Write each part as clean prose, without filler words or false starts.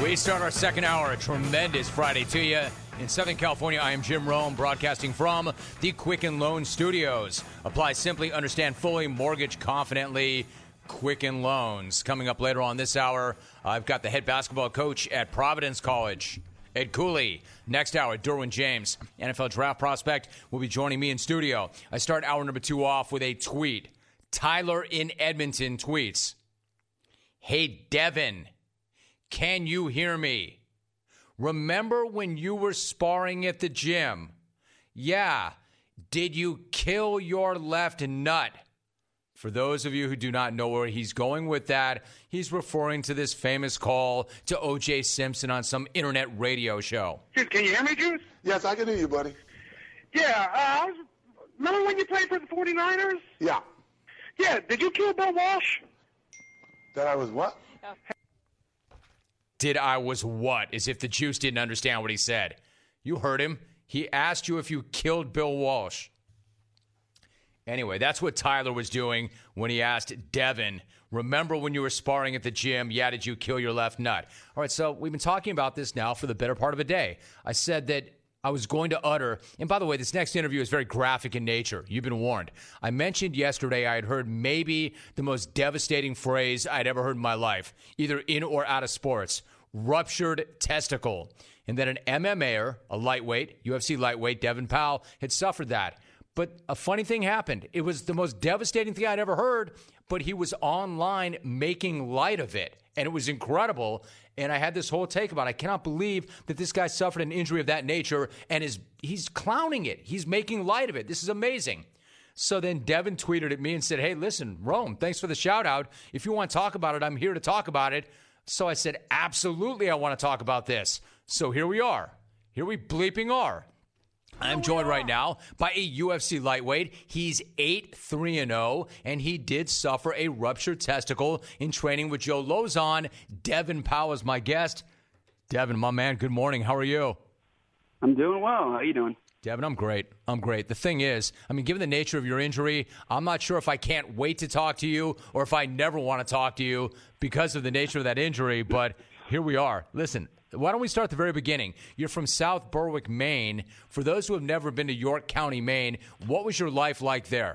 We start our second hour, a tremendous Friday to you. In Southern California, I am Jim Rome, broadcasting from the Quicken Loan Studios. Apply simply, understand fully, mortgage confidently. Quicken Loans. Coming up later on this hour, I've got the head basketball coach at Providence College, Ed Cooley. Next hour, Derwin James, NFL draft prospect, will be joining me in studio. I start hour number 2 off with a tweet. Tyler in Edmonton tweets, "Hey, Devin, can you hear me? Remember when you were sparring at the gym? Yeah. Did you kill your left nut?" For those of you who do not know where he's going with that, he's referring to this famous call to O.J. Simpson on some internet radio show. Juice, can you hear me, Juice? Yes, I can hear you, buddy. Yeah, remember when you played for the 49ers? Yeah. Yeah, did you kill Bill Walsh? That I was what? Did I was what? As if the Juice didn't understand what he said. You heard him. He asked you if you killed Bill Walsh. Anyway, that's what Tyler was doing when he asked Devin, remember when you were sparring at the gym? Yeah, did you kill your left nut? All right, so we've been talking about this now for the better part of a day. I said that I was going to utter, and by the way, this next interview is very graphic in nature. You've been warned. I mentioned yesterday I had heard maybe the most devastating phrase I'd ever heard in my life, either in or out of sports, ruptured testicle. And that an MMAer, a lightweight, UFC lightweight, Devin Powell, had suffered that. But a funny thing happened. It was the most devastating thing I'd ever heard, but he was online making light of it. And it was incredible. And I had this whole take about it. I cannot believe that this guy suffered an injury of that nature and he's clowning it. He's making light of it. This is amazing. So then Devin tweeted at me and said, "Hey, listen, Rome, thanks for the shout out. If you want to talk about it, I'm here to talk about it." So I said, absolutely, I want to talk about this. So here we are. Here we bleeping are. I'm joined right now by a UFC lightweight. He's 8-3-0, and he did suffer a ruptured testicle in training with Joe Lauzon. Devin Powell is my guest. Devin, my man, good morning. How are you? I'm doing well. How are you doing? Devin, I'm great. The thing is, given the nature of your injury, I'm not sure if I can't wait to talk to you or if I never want to talk to you because of the nature of that injury, but here we are. Listen, why don't we start at the very beginning? You're from South Berwick, Maine. For those who have never been to York County, Maine, what was your life like there?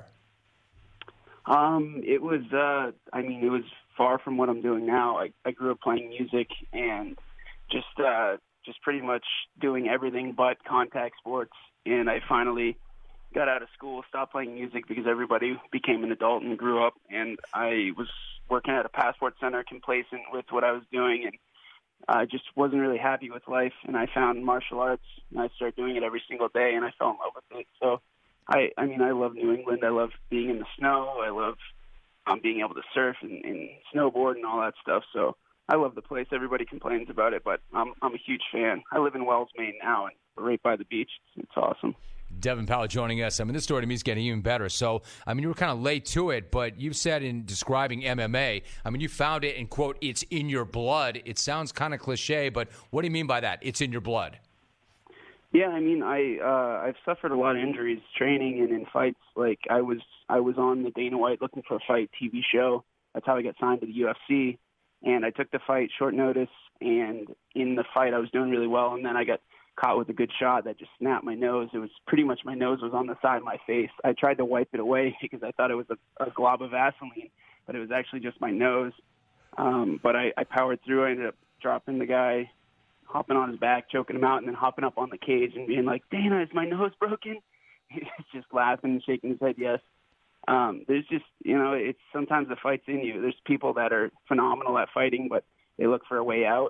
It was, it was far from what I'm doing now. I grew up playing music and just pretty much doing everything but contact sports. And I finally got out of school, stopped playing music because everybody became an adult and grew up. And I was working at a passport center, complacent with what I was doing, and I just wasn't really happy with life. And I found martial arts, and I started doing it every single day, and I fell in love with it. So, I love New England. I love being in the snow. I love being able to surf and snowboard and all that stuff. So I love the place. Everybody complains about it, but I'm a huge fan. I live in Wells, Maine now, and we're right by the beach. It's awesome. Devin Powell joining us. This story to me is getting even better. So, you were kind of late to it, but you've said in describing MMA, you found it and, quote, it's in your blood. It sounds kind of cliche, but what do you mean by that? It's in your blood. Yeah, I've suffered a lot of injuries training and in fights. Like I was on the Dana White Looking for a Fight TV show. That's how I got signed to the UFC. And I took the fight short notice, and in the fight I was doing really well, and then I got caught with a good shot that just snapped my nose. It was pretty much my nose was on the side of my face. I tried to wipe it away because I thought it was a glob of Vaseline, but it was actually just my nose. But I powered through. I ended up dropping the guy, hopping on his back, choking him out, and then hopping up on the cage and being like, "Dana, is my nose broken?" He's just laughing and shaking his head yes. There's just, it's sometimes the fight's in you. There's people that are phenomenal at fighting, but they look for a way out.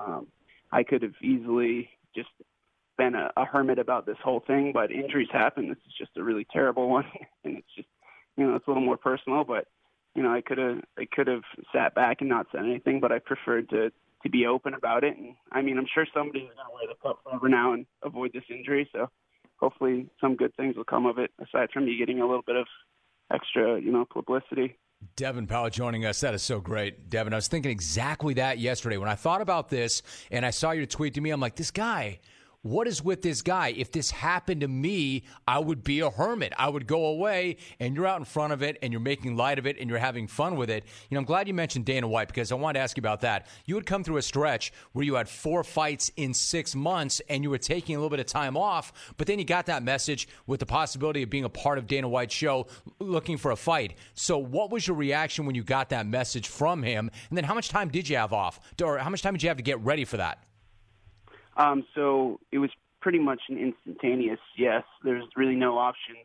I could have easily just been a hermit about this whole thing, but injuries happen. This is just a really terrible one, and it's just, it's a little more personal. But I could have sat back and not said anything, but I preferred to be open about it. And I'm sure somebody's going to wear the cup forever now and avoid this injury. So hopefully some good things will come of it, aside from me getting a little bit of extra, publicity. Devin Powell joining us. That is so great. Devin, I was thinking exactly that yesterday. When I thought about this and I saw your tweet to me, I'm like, this guy, what is with this guy? If this happened to me, I would be a hermit. I would go away, and you're out in front of it, and you're making light of it, and you're having fun with it. I'm glad you mentioned Dana White, because I wanted to ask you about that. You had come through a stretch where you had 4 fights in 6 months, and you were taking a little bit of time off, but then you got that message with the possibility of being a part of Dana White's show looking for a fight. So what was your reaction when you got that message from him? And then how much time did you have off? Or how much time did you have to get ready for that? So it was pretty much an instantaneous yes. There's really no options.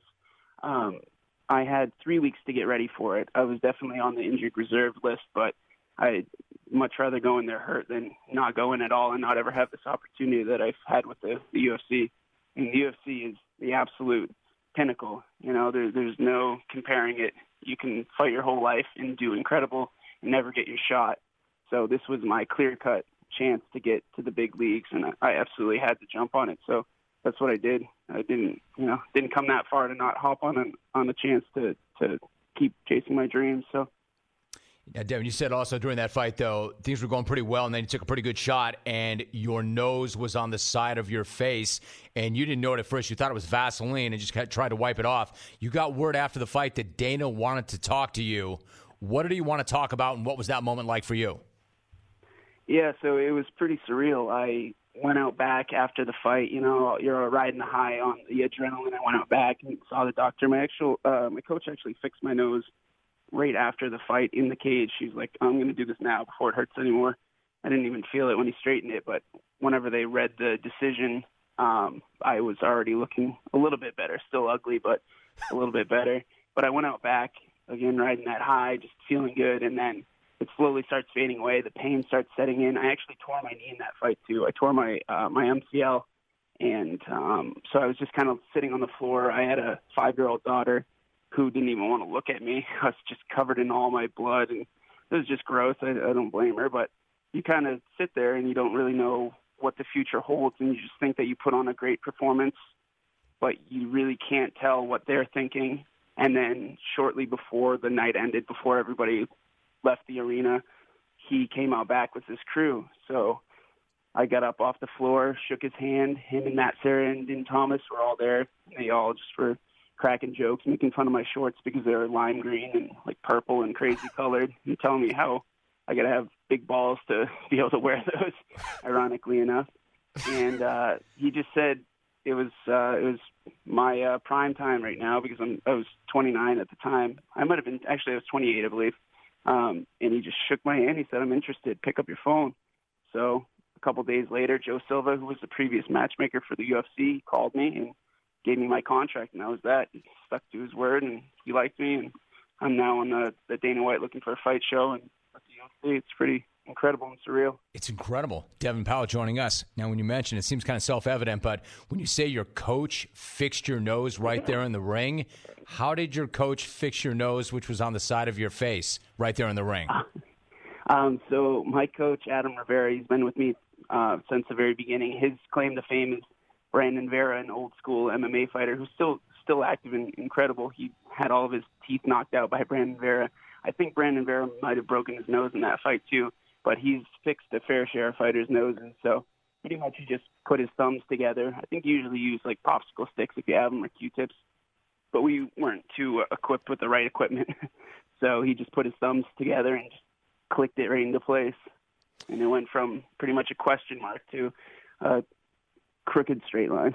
I had 3 weeks to get ready for it. I was definitely on the injured reserve list, but I'd much rather go in there hurt than not go in at all and not ever have this opportunity that I've had with the UFC. And the UFC is the absolute pinnacle. There's no comparing it. You can fight your whole life and do incredible and never get your shot. So this was my clear-cut chance to get to the big leagues, and I absolutely had to jump on it. So that's what I did. I didn't come that far to not hop on a chance to keep chasing my dreams. So. Now, Devin, you said also during that fight, though, things were going pretty well, and then you took a pretty good shot, and your nose was on the side of your face, and you didn't know it at first. You thought it was Vaseline and just tried to wipe it off. You got word after the fight that Dana wanted to talk to you. What did he want to talk about, and what was that moment like for you? Yeah, so it was pretty surreal. I went out back after the fight. You're riding the high on the adrenaline. I went out back and saw the doctor. My coach actually fixed my nose right after the fight in the cage. She's like, I'm going to do this now before it hurts anymore. I didn't even feel it when he straightened it, but whenever they read the decision, I was already looking a little bit better. Still ugly, but a little bit better. But I went out back, again, riding that high, just feeling good, and then it slowly starts fading away. The pain starts setting in. I actually tore my knee in that fight, too. I tore my MCL, and so I was just kind of sitting on the floor. I had a 5-year-old daughter who didn't even want to look at me. I was just covered in all my blood, and it was just gross. I don't blame her, but you kind of sit there and you don't really know what the future holds, and you just think that you put on a great performance, but you really can't tell what they're thinking. And then shortly before the night ended, before everybody left the arena, he came out back with his crew. So I got up off the floor, shook his hand. Him and Matt Serra and Din Thomas were all there. They all just were cracking jokes, making fun of my shorts because they were lime green and like purple and crazy colored, and telling me how I got to have big balls to be able to wear those, ironically enough. And he just said it was my prime time right now because I was 29 at the time. I might have been, actually I was 28, I believe. And he just shook my hand. He said, I'm interested. Pick up your phone. So a couple days later, Joe Silva, who was the previous matchmaker for the UFC, called me and gave me my contract, and that was that. He stuck to his word, and he liked me, and I'm now on the Dana White Looking for a Fight show, and at the UFC, it's pretty incredible and surreal. It's incredible. Devin Powell joining us. Now, when you mention it seems kind of self-evident, but when you say your coach fixed your nose right there in the ring, how did your coach fix your nose, which was on the side of your face, right there in the ring? So my coach, Adam Rivera, he's been with me since the very beginning. His claim to fame is Brandon Vera, an old-school MMA fighter who's still active and incredible. He had all of his teeth knocked out by Brandon Vera. I think Brandon Vera might have broken his nose in that fight, too, but he's fixed a fair share of fighters' noses. So pretty much he just put his thumbs together. I think you usually use, like, popsicle sticks if you have them or Q-tips, but we weren't too equipped with the right equipment. So he just put his thumbs together and just clicked it right into place. And it went from pretty much a question mark to crooked straight line.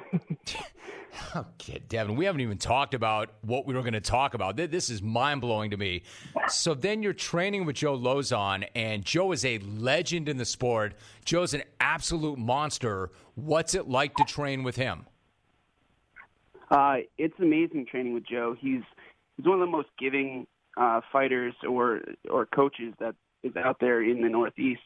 Okay, Devin, we haven't even talked about what we were going to talk about. This is mind-blowing to me. So then you're training with Joe Lauzon, and Joe is a legend in the sport. Joe's an absolute monster. What's it like to train with him? It's amazing training with Joe. He's one of the most giving fighters or coaches that is out there in the Northeast.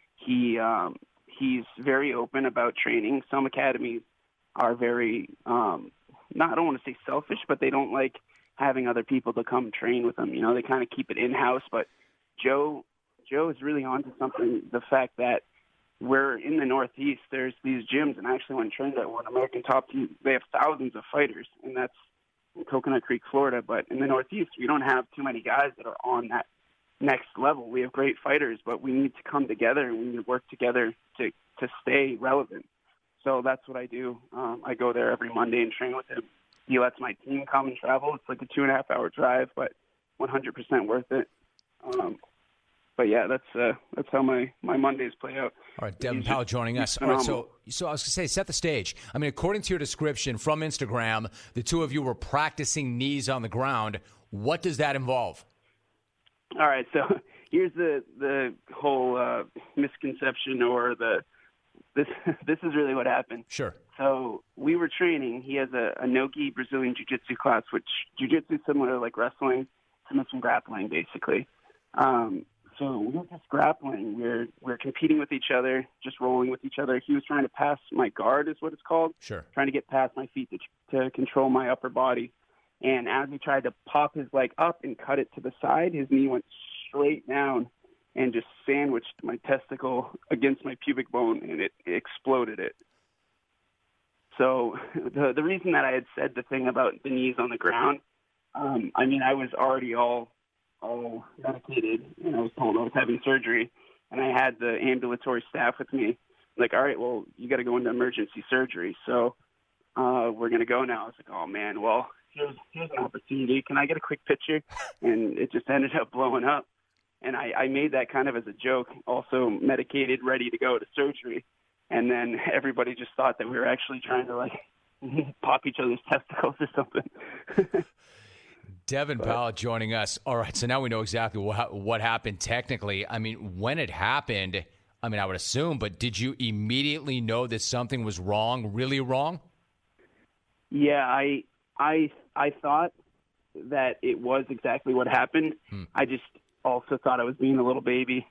He's very open about training. Some academies are very, I don't want to say selfish, but they don't like having other people to come train with them. They kind of keep it in-house. But Joe is really onto something. The fact that we're in the Northeast, there's these gyms, and I actually went and trained at one American Top Team. They have thousands of fighters, and that's in Coconut Creek, Florida. But in the Northeast, we don't have too many guys that are on that next level. We have great fighters, but we need to come together and we need to work together to stay relevant. So that's what I do. I go there every Monday and train with him. He lets my team come and travel. It's like a 2.5-hour drive, but 100% worth it. But yeah, that's how my Mondays play out. All right, Devin Powell joining us. All right, so I was going to say, set the stage. I mean, according to your description from Instagram, the two of you were practicing knees on the ground. What does that involve? All right, so here's the whole misconception, or this is really what happened. Sure. So we were training. He has a no-gi Brazilian jiu-jitsu class, which jiu-jitsu is similar to like wrestling, submission grappling, basically. So we were just grappling. We're competing with each other, just rolling with each other. He was trying to pass my guard, is what it's called. Sure. Trying to get past my feet to control my upper body. And as he tried to pop his leg up and cut it to the side, his knee went straight down and just sandwiched my testicle against my pubic bone, and it exploded it. So the reason that I had said the thing about the knees on the ground, I mean, I was already all medicated, and I was told I was having surgery, and I had the ambulatory staff with me. Like, all right, well, you got to go into emergency surgery, so we're going to go now. I was like, oh, man, well, here's an opportunity. Can I get a quick picture? And it just ended up blowing up. And I made that kind of as a joke, also medicated, ready to go to surgery. And then everybody just thought that we were actually trying to, like, pop each other's testicles or something. Devin Powell joining us. All right, so now we know exactly what happened technically. I mean, when it happened, I mean, I would assume, but did you immediately know that something was wrong, really wrong? Yeah, I thought that it was exactly what happened. I just also thought I was being a little baby.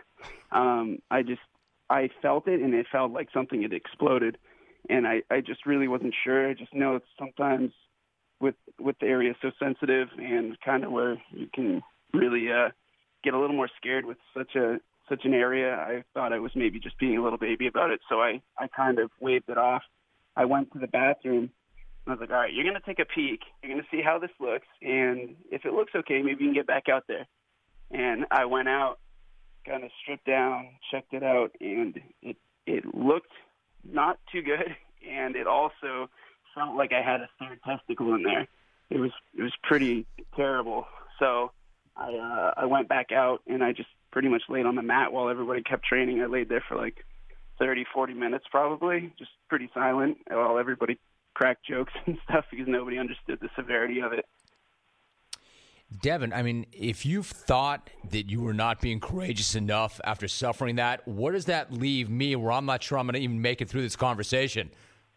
I felt it, and it felt like something had exploded, and I just really wasn't sure. I just know sometimes with the area so sensitive and kind of where you can really get a little more scared with such an area, I thought I was maybe just being a little baby about it, so I kind of waved it off. I went to the bathroom. I was like, all right, you're going to take a peek. You're going to see how this looks, and if it looks okay, maybe you can get back out there. And I went out, kind of stripped down, checked it out, and it looked not too good, and it also felt like I had a third testicle in there. It was pretty terrible. So I went back out, and I just pretty much laid on the mat while everybody kept training. I laid there for like 30, 40 minutes probably, just pretty silent while everybody cracked jokes and stuff because nobody understood the severity of it. Devin, I mean, if you've thought that you were not being courageous enough after suffering that, where does that leave me where I'm not sure I'm going to even make it through this conversation?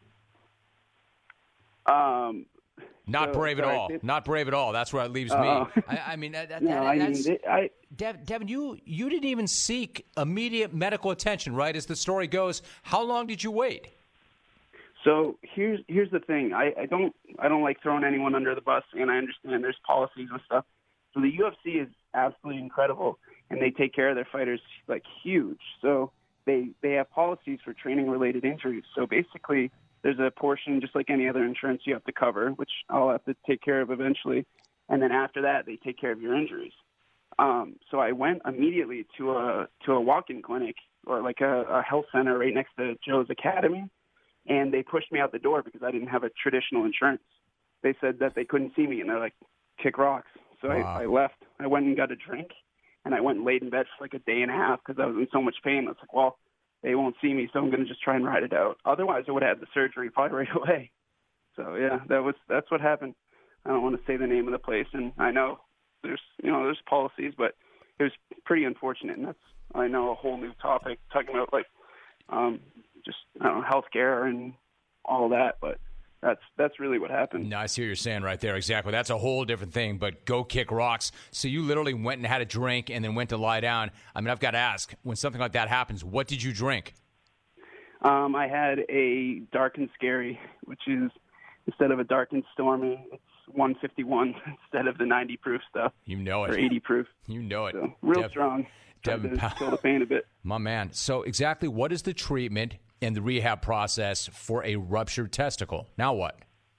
Not brave at all. Not brave at all. That's where it leaves me. I mean, Devin, you didn't even seek immediate medical attention, right? As the story goes, how long did you wait? So here's the thing. I don't like throwing anyone under the bus, and I understand there's policies and stuff. So the UFC is absolutely incredible, and they take care of their fighters like huge. So they have policies for training-related injuries. So basically, there's a portion, just like any other insurance, you have to cover, which I'll have to take care of eventually. And then after that, they take care of your injuries. So I went immediately to a walk-in clinic or like a health center right next to Joe's Academy. And they pushed me out the door because I didn't have a traditional insurance. They said that they couldn't see me, and they're like, kick rocks. So wow. I left. I went and got a drink, and I went and laid in bed for like a day and a half because I was in so much pain. I was like, well, they won't see me, so I'm going to just try and ride it out. Otherwise, I would have had the surgery probably right away. So, yeah, that's what happened. I don't want to say the name of the place, and I know there's policies, but it was pretty unfortunate, and I know, a whole new topic talking about, like, just, I don't know, healthcare and all that, but that's really what happened. No, I see what you're saying right there. Exactly. That's a whole different thing, but go kick rocks. So you literally went and had a drink and then went to lie down. I mean, I've got to ask, when something like that happens, what did you drink? I had a dark and scary, which is, instead of a dark and stormy, it's 151 instead of the 90 proof stuff. You know it. Or 80 proof. You know it. So, real strong. Devin Powell. Kill the pain a bit. My man. So exactly what is the treatment and the rehab process for a ruptured testicle? Now what?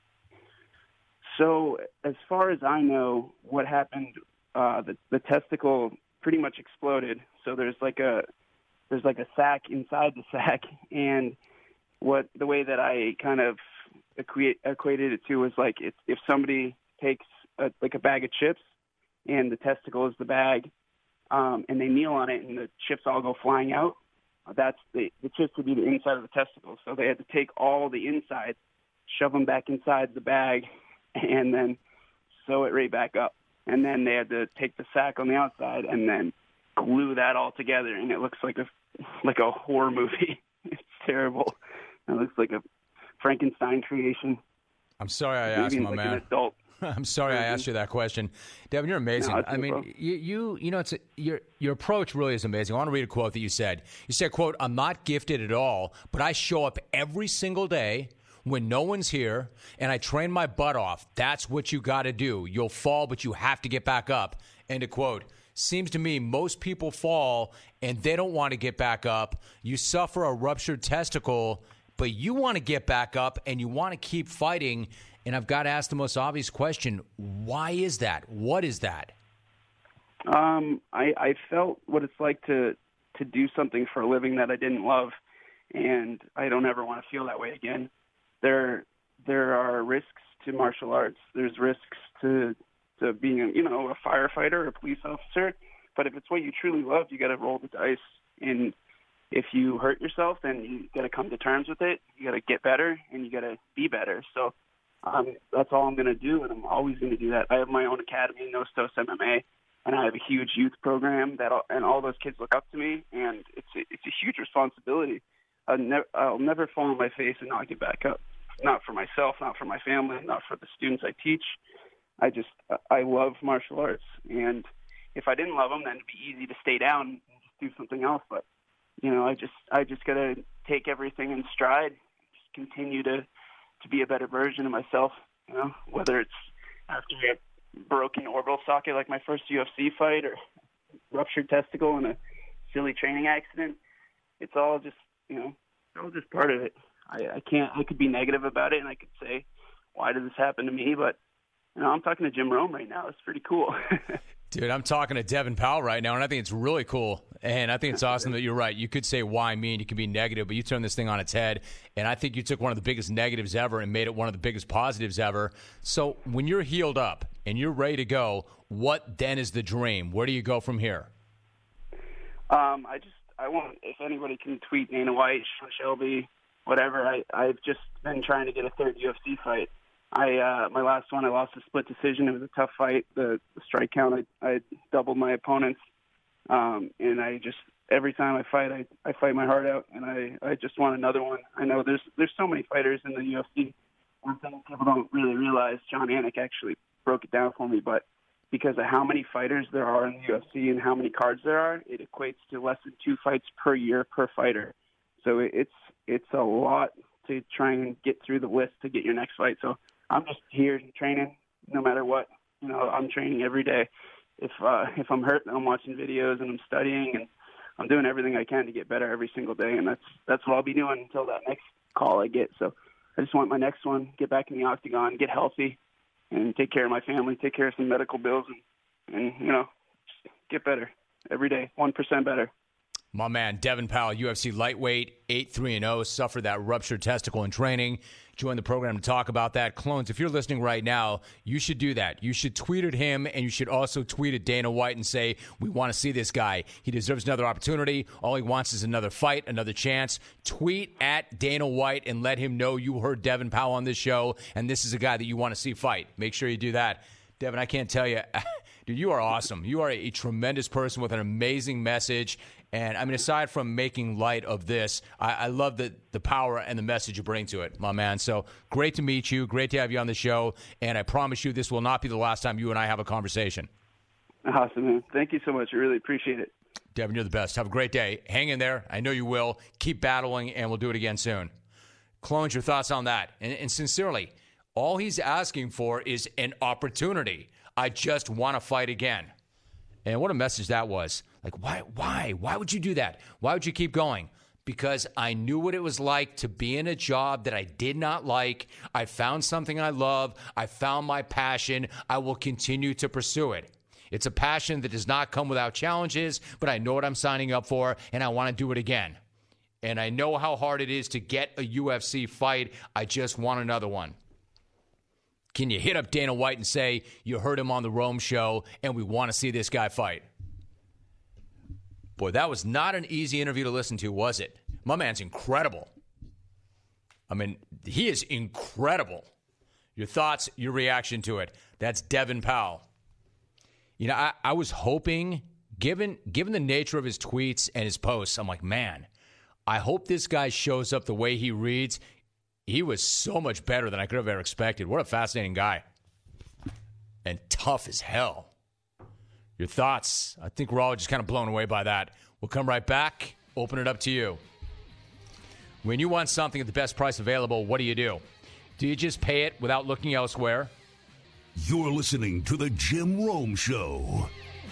So as far as I know, what happened, the testicle pretty much exploded. So there's like a sac inside the sac, and the way that I kind of equated it to was like if somebody takes a bag of chips and the testicle is the bag, and they kneel on it and the chips all go flying out, that's the chips would be the inside of the testicle. So they had to take all the inside, shove them back inside the bag, and then sew it right back up. And then they had to take the sack on the outside and then glue that all together, and it looks like a horror movie. It's terrible. It looks like a Frankenstein creation. I'm sorry I asked, my man. An adult. I'm sorry I asked you that question, Devin. You're amazing. No, I mean, you know, your approach really is amazing. I want to read a quote that you said. You said, "quote I'm not gifted at all, but I show up every single day when no one's here, and I train my butt off. That's what you got to do. You'll fall, but you have to get back up." End of quote. Seems to me most people fall and they don't want to get back up. You suffer a ruptured testicle, but you want to get back up and you want to keep fighting. And I've got to ask the most obvious question. Why is that? What is that? I felt what it's like to do something for a living that I didn't love, and I don't ever want to feel that way again. There are risks to martial arts. There's risks to being a firefighter or a police officer. But if it's what you truly love, you got to roll the dice. And if you hurt yourself, then you got to come to terms with it. You got to get better, and you got to be better. So that's all I'm going to do, and I'm always going to do that. I have my own academy, Nostos MMA, and I have a huge youth program and all those kids look up to me, and it's a huge responsibility. I'll never fall on my face and not get back up. Not for myself, not for my family, not for the students I teach. I love martial arts, and if I didn't love them, then it'd be easy to stay down and just do something else. But I just got to take everything in stride, just continue to be a better version of myself. Whether it's after a broken orbital socket like my first UFC fight or ruptured testicle in a silly training accident, it's all just part of it. I could be negative about it, and I could say, why did this happen to me? But I'm talking to Jim Rome right now. It's pretty cool. Dude, I'm talking to Devin Powell right now, and I think it's really cool. And I think it's awesome that you're right. You could say, why me? And you can be negative, but you turn this thing on its head. And I think you took one of the biggest negatives ever and made it one of the biggest positives ever. So when you're healed up and you're ready to go, what then is the dream? Where do you go from here? I want, if anybody can tweet Dana White, Sean Shelby, whatever, I've just been trying to get a third UFC fight. My last one, I lost a split decision. It was a tough fight. The strike count, I doubled my opponents. And every time I fight my heart out, and I just want another one. I know there's so many fighters in the UFC. One thing people don't really realize, John Anik actually broke it down for me, but because of how many fighters there are in the UFC and how many cards there are, it equates to less than 2 fights per year per fighter. So it's a lot to try and get through the list to get your next fight. So I'm just here training no matter what. I'm training every day. If I'm hurt, I'm watching videos and I'm studying and I'm doing everything I can to get better every single day. And that's what I'll be doing until that next call I get. So I just want my next one, get back in the octagon, get healthy, and take care of my family, take care of some medical bills, and just get better every day, 1% better. My man, Devin Powell, UFC lightweight, 8-3-0, suffered that ruptured testicle in training. Join the program to talk about that. Clones, if you're listening right now, you should do that. You should tweet at him, and you should also tweet at Dana White and say, we want to see this guy. He deserves another opportunity. All he wants is another fight, another chance. Tweet at Dana White and let him know you heard Devin Powell on this show, and this is a guy that you want to see fight. Make sure you do that. Devin, I can't tell you, dude, you are awesome. You are a tremendous person with an amazing message. And, I mean, aside from making light of this, I love the power and the message you bring to it, my man. So great to meet you. Great to have you on the show. And I promise you this will not be the last time you and I have a conversation. Awesome, man. Thank you so much. I really appreciate it. Devin, you're the best. Have a great day. Hang in there. I know you will. Keep battling, and we'll do it again soon. Clones, your thoughts on that? And sincerely, all he's asking for is an opportunity. I just want to fight again. And what a message that was. Like, why? Why would you do that? Why would you keep going? Because I knew what it was like to be in a job that I did not like. I found something I love. I found my passion. I will continue to pursue it. It's a passion that does not come without challenges, but I know what I'm signing up for, and I want to do it again. And I know how hard it is to get a UFC fight. I just want another one. Can you hit up Dana White and say, you heard him on the Rome show and we want to see this guy fight? Boy, that was not an easy interview to listen to, was it? My man's incredible. I mean, he is incredible. Your thoughts, your reaction to it. That's Devin Powell. You know, I was hoping, given the nature of his tweets and his posts, I'm like, man, I hope this guy shows up the way he reads. He was so much better than I could have ever expected. What a fascinating guy. And tough as hell. Your thoughts? I think we're all just kind of blown away by that. We'll come right back. Open it up to you. When you want something at the best price available, what do? Do you just pay it without looking elsewhere? You're listening to The Jim Rome Show.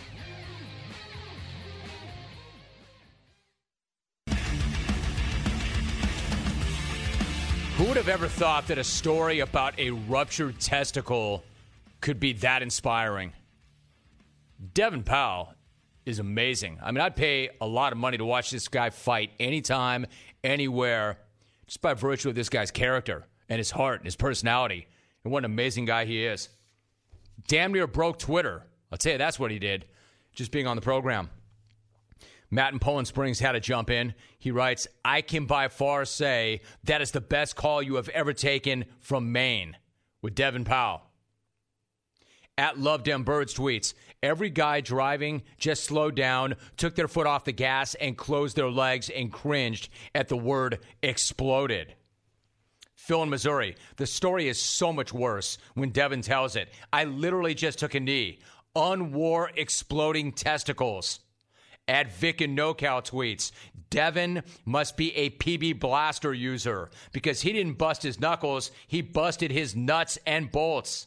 Who would have ever thought that a story about a ruptured testicle could be that inspiring? Devin Powell is amazing. I mean, I'd pay a lot of money to watch this guy fight anytime, anywhere, just by virtue of this guy's character and his heart and his personality. And what an amazing guy he is. Damn near broke Twitter. I'll tell you, that's what he did, just being on the program. Matt in Poland Springs had to jump in. He writes, I can by far say that is the best call you have ever taken from Maine with Devin Powell. At Love Dem Birds tweets, every guy driving just slowed down, took their foot off the gas, and closed their legs and cringed at the word exploded. Phil in Missouri, the story is so much worse when Devin tells it. I literally just took a knee. Unwore exploding testicles. At Vic and NoCal tweets, Devin must be a PB Blaster user because he didn't bust his knuckles, he busted his nuts and bolts.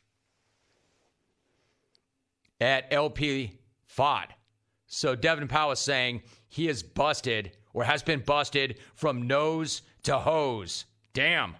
At LP Fod. So Devin Powell is saying he is busted or has been busted from nose to hose. Damn.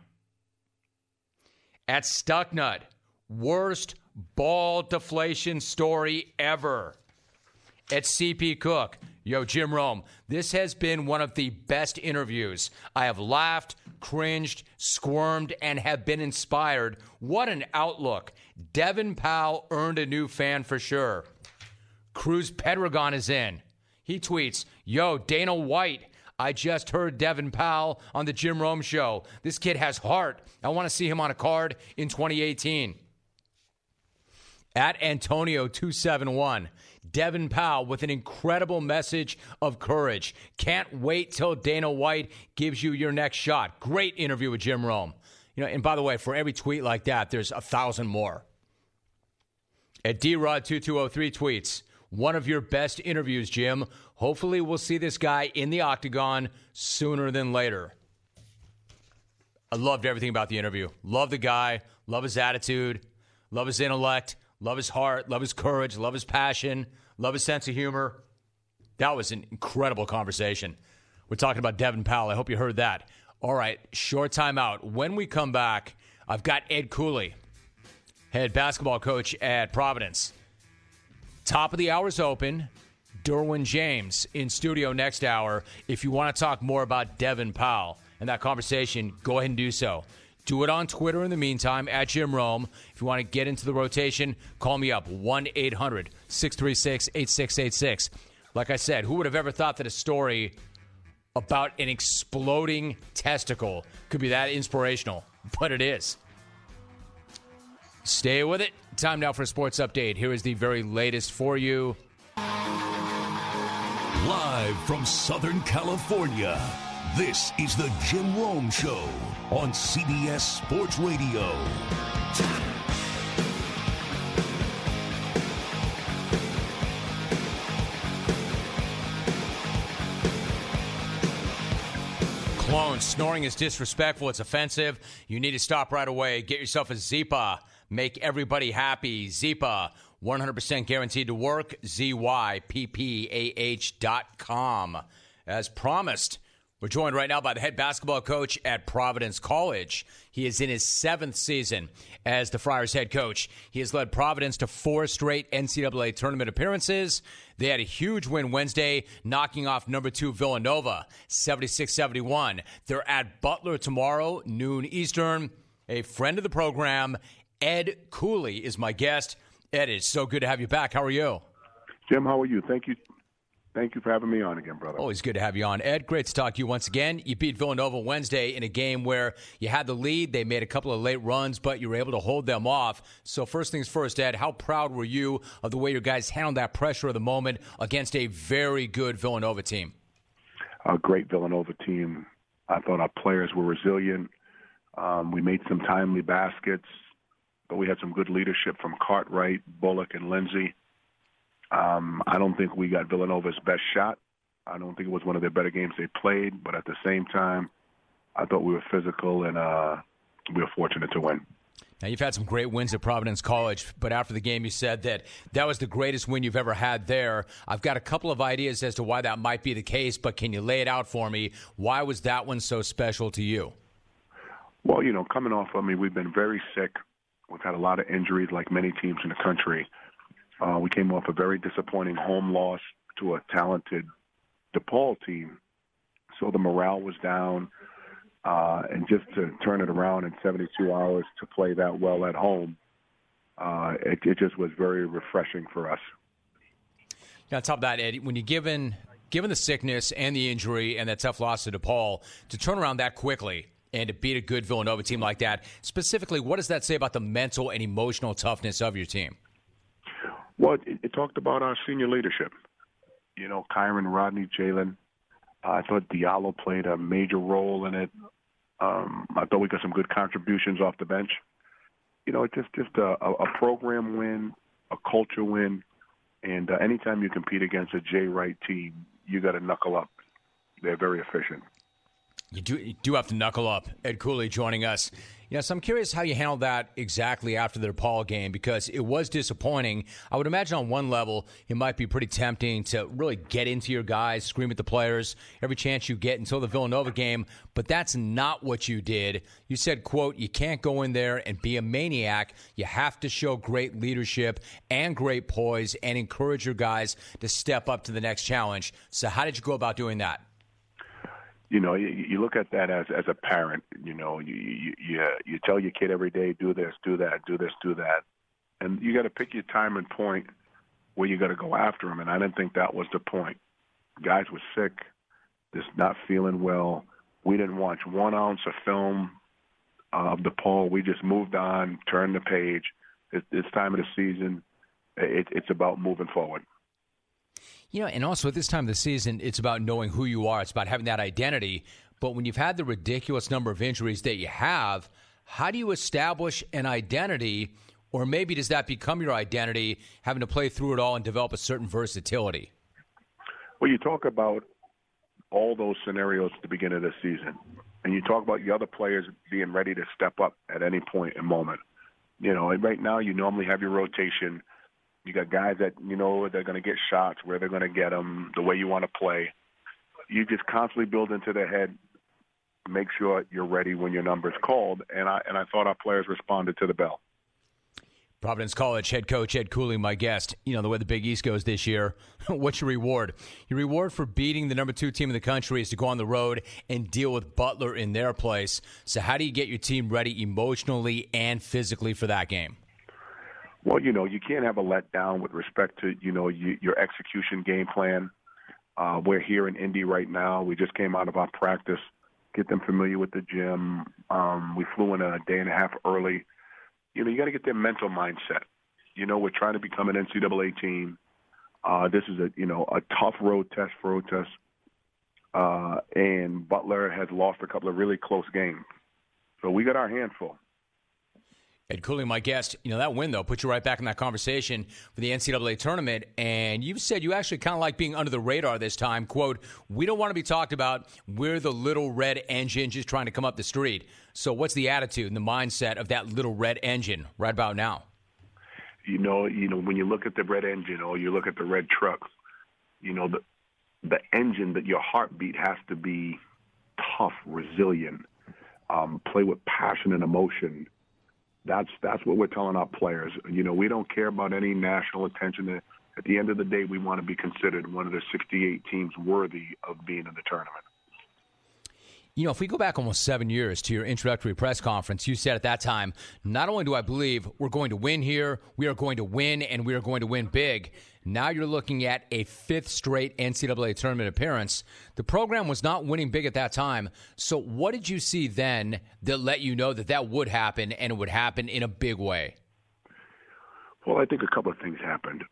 At Stucknut, worst ball deflation story ever. At CP Cook, yo, Jim Rome, this has been one of the best interviews. I have laughed, cringed, squirmed, and have been inspired. What an outlook. Devin Powell earned a new fan for sure. Cruz Pedregon is in. He tweets, yo, Dana White, I just heard Devin Powell on the Jim Rome show. This kid has heart. I want to see him on a card in 2018. At Antonio271, Devin Powell with an incredible message of courage. Can't wait till Dana White gives you your next shot. Great interview with Jim Rome. You know, and by the way, for every tweet like that, there's 1,000 more. At DRod2203 tweets, one of your best interviews, Jim. Hopefully we'll see this guy in the octagon sooner than later. I loved everything about the interview. Love the guy. Love his attitude. Love his intellect. Love his heart, love his courage, love his passion, love his sense of humor. That was an incredible conversation. We're talking about Devin Powell. I hope you heard that. All right, short time out. When we come back, I've got Ed Cooley, head basketball coach at Providence. Top of the hour's open. Derwin James in studio next hour. If you want to talk more about Devin Powell and that conversation, go ahead and do so. Do it on Twitter in the meantime, at Jim Rome. If you want to get into the rotation, call me up, 1-800-636-8686. Like I said, who would have ever thought that a story about an exploding testicle could be that inspirational? But it is. Stay with it. Time now for a sports update. Here is the very latest for you. Live from Southern California, this is the Jim Rome Show on CBS Sports Radio. Clone, snoring is disrespectful. It's offensive. You need to stop right away. Get yourself a Zyppah. Make everybody happy. Zyppah, 100% guaranteed to work. ZYPPAH.com. As promised, We're joined right now by the head basketball coach at Providence College. He is in his 7th season as the Friars head coach. He has led Providence to 4 straight NCAA tournament appearances. They had a huge win Wednesday, knocking off number 2 Villanova, 76-71. They're at Butler tomorrow, noon Eastern. A friend of the program, Ed Cooley, is my guest. Ed, it's so good to have you back. How are you? Jim, how are you? Thank you. Thank you for having me on again, brother. Always good to have you on. Ed, great to talk to you once again. You beat Villanova Wednesday in a game where you had the lead. They made a couple of late runs, but you were able to hold them off. So first things first, Ed, how proud were you of the way your guys handled that pressure of the moment against a very good Villanova team? A great Villanova team. I thought our players were resilient. We made some timely baskets, but we had some good leadership from Cartwright, Bullock, and Lindsay. I don't think we got Villanova's best shot. I don't think it was one of their better games they played, but at the same time, I thought we were physical and we were fortunate to win. Now, you've had some great wins at Providence College, but after the game you said that that was the greatest win you've ever had there. I've got a couple of ideas as to why that might be the case, but can you lay it out for me? Why was that one so special to you? Well, coming off, we've been very sick. We've had a lot of injuries like many teams in the country. We came off a very disappointing home loss to a talented DePaul team. So the morale was down. And just to turn it around in 72 hours to play that well at home, it just was very refreshing for us. Now, on top of that, Ed, when you're given the sickness and the injury and that tough loss to DePaul, to turn around that quickly and to beat a good Villanova team like that, specifically, what does that say about the mental and emotional toughness of your team? Well, it talked about our senior leadership. Kyron, Rodney, Jalen. I thought Diallo played a major role in it. I thought we got some good contributions off the bench. It's just a program win, a culture win, and anytime you compete against a Jay Wright team, you got to knuckle up. They're very efficient. You do have to knuckle up. Ed Cooley joining us. So I'm curious how you handled that exactly after the DePaul game, because it was disappointing. I would imagine on one level it might be pretty tempting to really get into your guys, scream at the players every chance you get until the Villanova game, but that's not what you did. You said, quote, you can't go in there and be a maniac. You have to show great leadership and great poise and encourage your guys to step up to the next challenge. So how did you go about doing that? You look at that as a parent. You tell your kid every day, do this, do that, do this, do that, and you got to pick your time and point where you got to go after them. And I didn't think that was the point. Guys were sick, just not feeling well. We didn't watch 1 ounce of film of DePaul. We just moved on, turned the page. It's time of the season. It's about moving forward. And also at this time of the season, it's about knowing who you are. It's about having that identity. But when you've had the ridiculous number of injuries that you have, how do you establish an identity? Or maybe does that become your identity, having to play through it all and develop a certain versatility? Well, you talk about all those scenarios at the beginning of the season. And you talk about the other players being ready to step up at any point and moment. Right now you normally have your rotation. You got guys that, they're going to get shots, where they're going to get them, the way you want to play. You just constantly build into their head, make sure you're ready when your number's called. And I thought our players responded to the bell. Providence College head coach Ed Cooley, my guest. The way the Big East goes this year, what's your reward? Your reward for beating the number 2 team in the country is to go on the road and deal with Butler in their place. So how do you get your team ready emotionally and physically for that game? Well, you can't have a letdown with respect to, your execution game plan. We're here in Indy right now. We just came out of our practice, get them familiar with the gym. We flew in a day and a half early. You got to get their mental mindset. We're trying to become an NCAA team. This is a tough road test for Otis. And Butler has lost a couple of really close games. So we got our hands full. Ed Cooley, my guest. That win, though, put you right back in that conversation for the NCAA tournament. And you said you actually kind of like being under the radar this time. Quote, we don't want to be talked about. We're the little red engine just trying to come up the street. So what's the attitude and the mindset of that little red engine right about now? When you look at the red engine or you look at the red truck, the engine, that your heartbeat has to be tough, resilient, play with passion and emotion. That's what we're telling our players. You know, we don't care about any national attention. At the end of the day, we want to be considered one of the 68 teams worthy of being in the tournament. You know, if we go back almost 7 years to your introductory press conference, you said at that time, not only do I believe we're going to win here, we are going to win, and we are going to win big. Now you're looking at a 5th straight NCAA tournament appearance. The program was not winning big at that time. So what did you see then that let you know that that would happen, and it would happen in a big way? Well, I think a couple of things happened.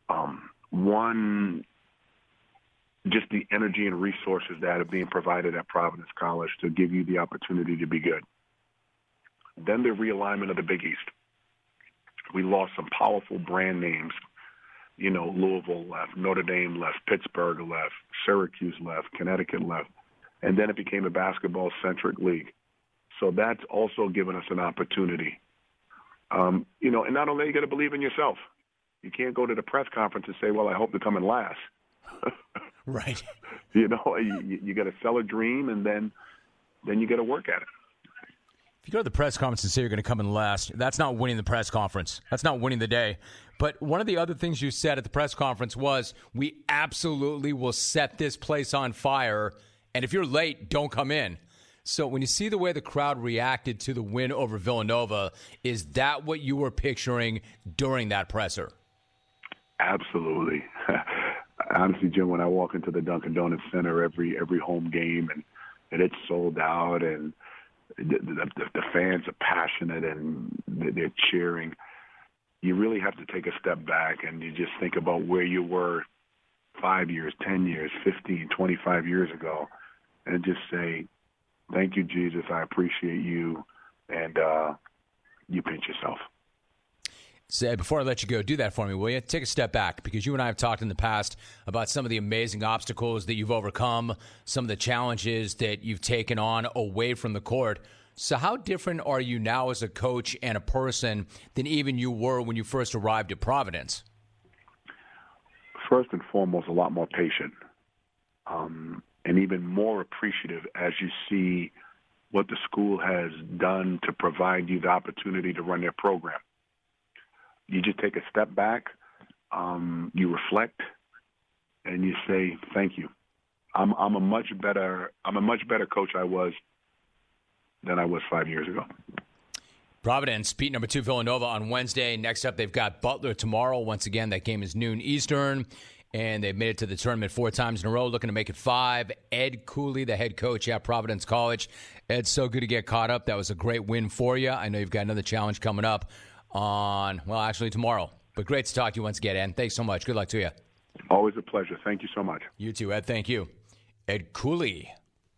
One, just the energy and resources that are being provided at Providence College to give you the opportunity to be good. Then the realignment of the Big East. We lost some powerful brand names. You know, Louisville left, Notre Dame left, Pittsburgh left, Syracuse left, Connecticut left. And then it became a basketball-centric league. So that's also given us an opportunity. You know, and not only you got to believe in yourself. You can't go to the press conference and say, well, I hope to come in last. Right. You know, you got to sell a dream, and then you got to work at it. If you go to the press conference and say you're going to come in last, that's not winning the press conference. That's not winning the day. But one of the other things you said at the press conference was, we absolutely will set this place on fire, and if you're late, don't come in. So when you see the way the crowd reacted to the win over Villanova, is that what you were picturing during that presser? Absolutely. Honestly, Jim, when I walk into the Dunkin' Donuts Center every home game and it's sold out and the fans are passionate and they're cheering, you really have to take a step back and you just think about where you were 5 years, 10 years, 15, 25 years ago, and just say, thank you, Jesus, I appreciate you, and you pinch yourself. So before I let you go, do that for me, will you? Take a step back, because you and I have talked in the past about some of the amazing obstacles that you've overcome, some of the challenges that you've taken on away from the court. So how different are you now as a coach and a person than even you were when you first arrived at Providence? First and foremost, a lot more patient, and even more appreciative as you see what the school has done to provide you the opportunity to run their program. You just take a step back, you reflect, and you say, thank you. I'm a much better coach than I was 5 years ago. Providence beat number 2 Villanova on Wednesday. Next up, they've got Butler tomorrow. Once again, that game is noon Eastern, and they've made it to the tournament 4 times in a row, looking to make it 5. Ed Cooley, the head coach at Providence College. Ed, so good to get caught up. That was a great win for you. I know you've got another challenge coming up actually tomorrow. But great to talk to you once again, Ed. Thanks so much. Good luck to you. Always a pleasure. Thank you so much. You too, Ed. Thank you. Ed Cooley.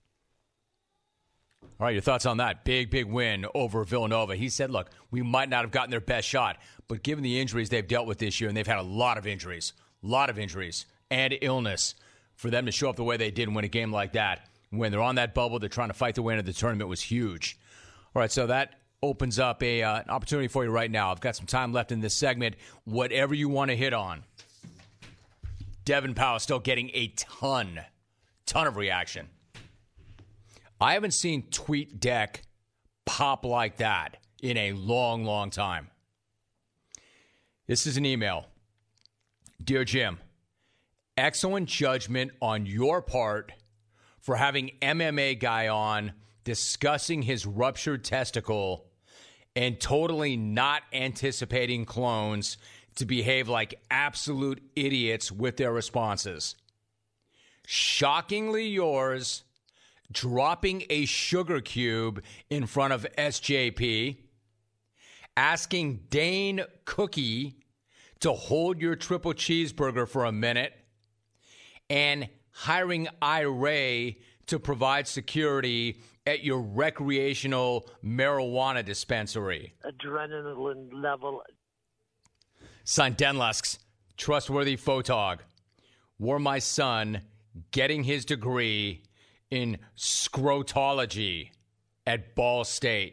All right, your thoughts on that big win over Villanova. He said, look, we might not have gotten their best shot, but given the injuries they've dealt with this year, and they've had a lot of injuries and illness, for them to show up the way they did and win a game like that, when they're on that bubble, they're trying to fight their way into the tournament, was huge. All right, so that opens up an opportunity for you right now. I've got some time left in this segment. Whatever you want to hit on. Devin Powell still getting a ton of reaction. I haven't seen TweetDeck pop like that in a long time. This is an email. Dear Jim, excellent judgment on your part for having MMA guy on discussing his ruptured testicle and totally not anticipating clones to behave like absolute idiots with their responses. Shockingly yours, dropping a sugar cube in front of SJP, asking Dane Cookie to hold your triple cheeseburger for a minute, and hiring IRA to provide security at your recreational marijuana dispensary. Adrenaline level. Son Denlusks, trustworthy photog. Were my son getting his degree in scrotology at Ball State.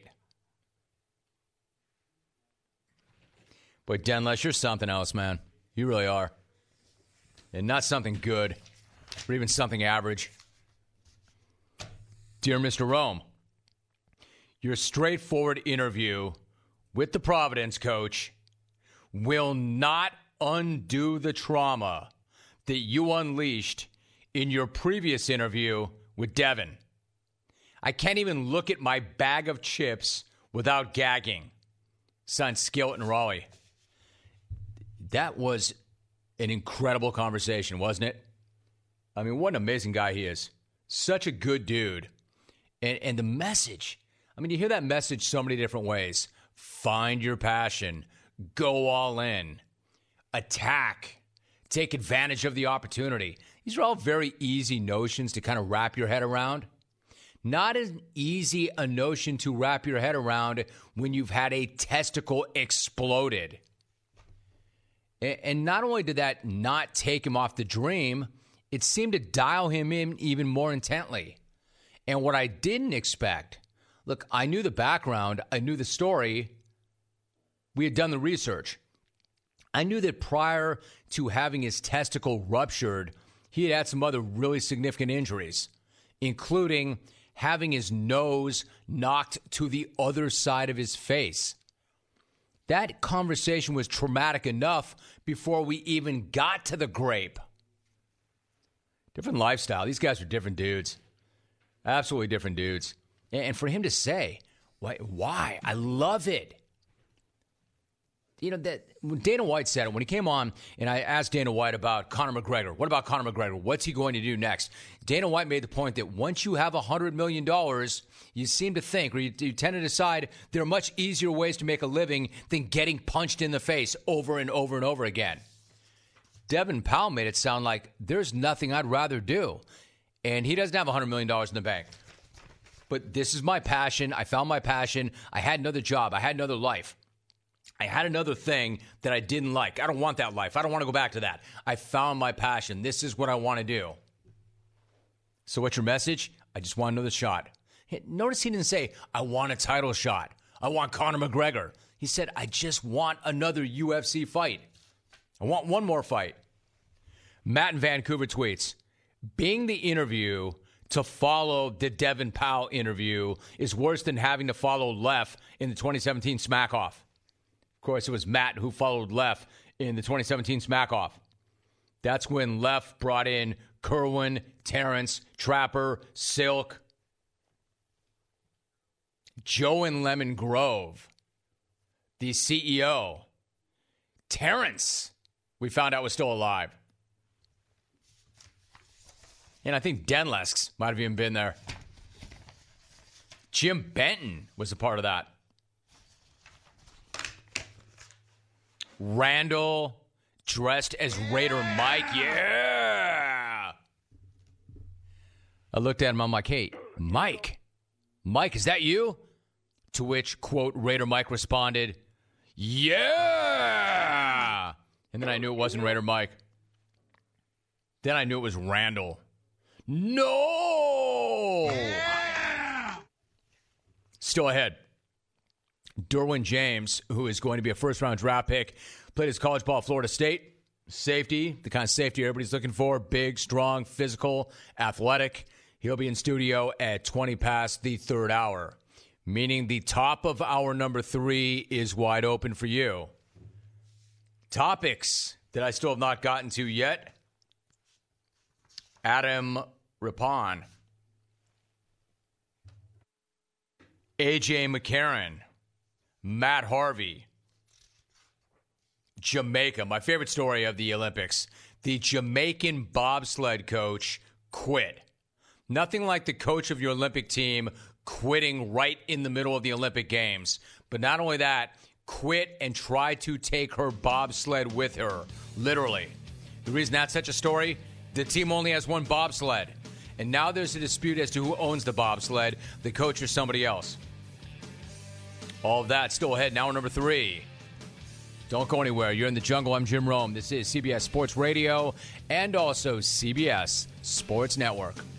But Denless, you're something else, man. You really are. And not something good, or even something average. Dear Mr. Rome, your straightforward interview with the Providence coach will not undo the trauma that you unleashed in your previous interview with Devin. I can't even look at my bag of chips without gagging. Son, Skillet and Raleigh. That was an incredible conversation, wasn't it? I mean, what an amazing guy he is. Such a good dude. And the message, I mean, you hear that message so many different ways. Find your passion. Go all in. Attack. Take advantage of the opportunity. These are all very easy notions to kind of wrap your head around. Not as easy a notion to wrap your head around when you've had a testicle exploded. And not only did that not take him off the dream, it seemed to dial him in even more intently. And what I didn't expect, look, I knew the background, I knew the story, we had done the research. I knew that prior to having his testicle ruptured, he had had some other really significant injuries, including having his nose knocked to the other side of his face. That conversation was traumatic enough before we even got to the grape. Different lifestyle. These guys are different dudes. Absolutely different dudes. And for him to say, why? I love it. You know, that when Dana White said it, when he came on, and I asked Dana White about Conor McGregor. What about Conor McGregor? What's he going to do next? Dana White made the point that once you have $100 million, you seem to think, or you tend to decide, there are much easier ways to make a living than getting punched in the face over and over and over again. Devin Powell made it sound like there's nothing I'd rather do. And he doesn't have $100 million in the bank. But this is my passion. I found my passion. I had another job. I had another life. I had another thing that I didn't like. I don't want that life. I don't want to go back to that. I found my passion. This is what I want to do. So what's your message? I just want another shot. Notice he didn't say, I want a title shot. I want Conor McGregor. He said, I just want another UFC fight. I want one more fight. Matt in Vancouver tweets, being the interview to follow the Devin Powell interview is worse than having to follow Lef in the 2017 Smack-Off. Of course, it was Matt who followed Lef in the 2017 Smack-Off. That's when Lef brought in Kerwin, Terrence, Trapper, Silk, Joe and Lemon Grove, the CEO. Terrence, we found out, was still alive. And I think Denlesks might have even been there. Jim Benton was a part of that. Randall dressed as Raider Mike. Yeah! I looked at him. I'm like, hey, Mike, is that you? To which, quote, Raider Mike responded, yeah! And then I knew it wasn't Raider Mike. Then I knew it was Randall. No! Yeah! Still ahead. Derwin James, who is going to be a first-round draft pick, played his college ball at Florida State. Safety, the kind of safety everybody's looking for. Big, strong, physical, athletic. He'll be in studio at 20 past the third hour, meaning the top of hour number 3 is wide open for you. Topics that I still have not gotten to yet. Adam Rippon. A.J. McCarron. Matt Harvey. Jamaica. My favorite story of the Olympics. The Jamaican bobsled coach quit. Nothing like the coach of your Olympic team quitting right in the middle of the Olympic Games. But not only that, quit and try to take her bobsled with her. Literally. The reason that's such a story, the team only has one bobsled. And now there's a dispute as to who owns the bobsled, the coach or somebody else. All of that still ahead. Now number 3. Don't go anywhere. You're in the jungle. I'm Jim Rome. This is CBS Sports Radio and also CBS Sports Network.